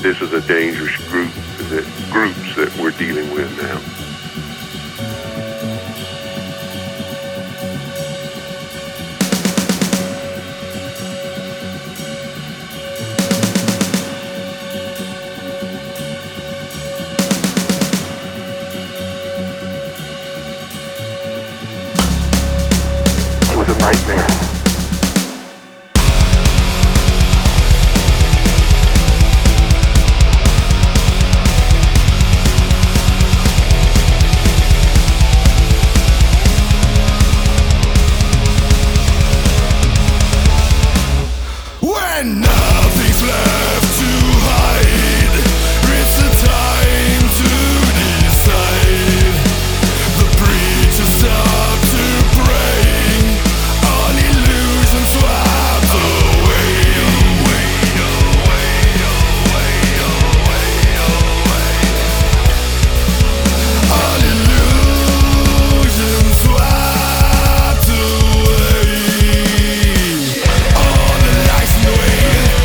This is a dangerous groups that we're dealing with now. It was a nightmare. Nothing's left to hide. It's a time to decide. The preacher stopped to pray. All illusions swept away. All illusions swept away. All the lies in the way.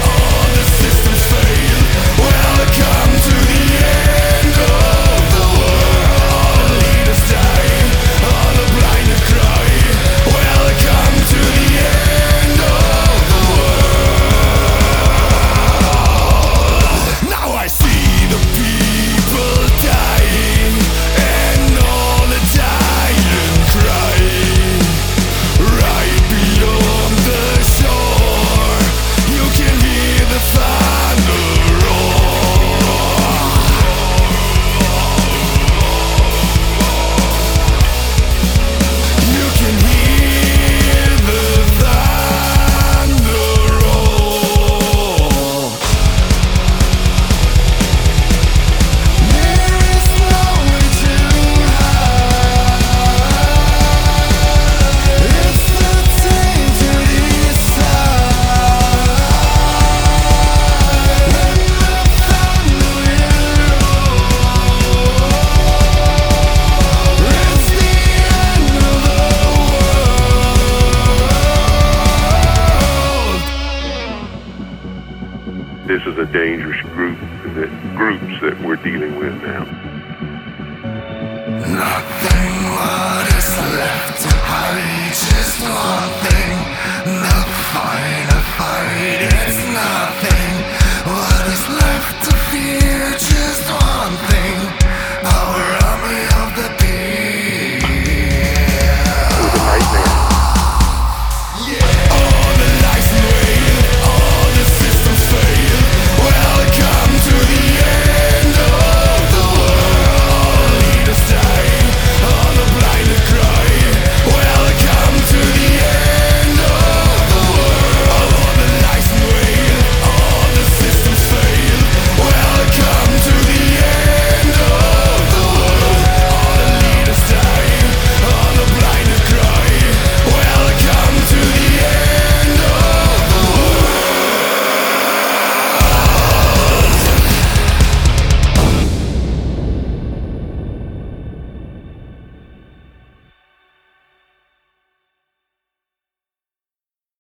This is a dangerous groups that we're dealing with now. Not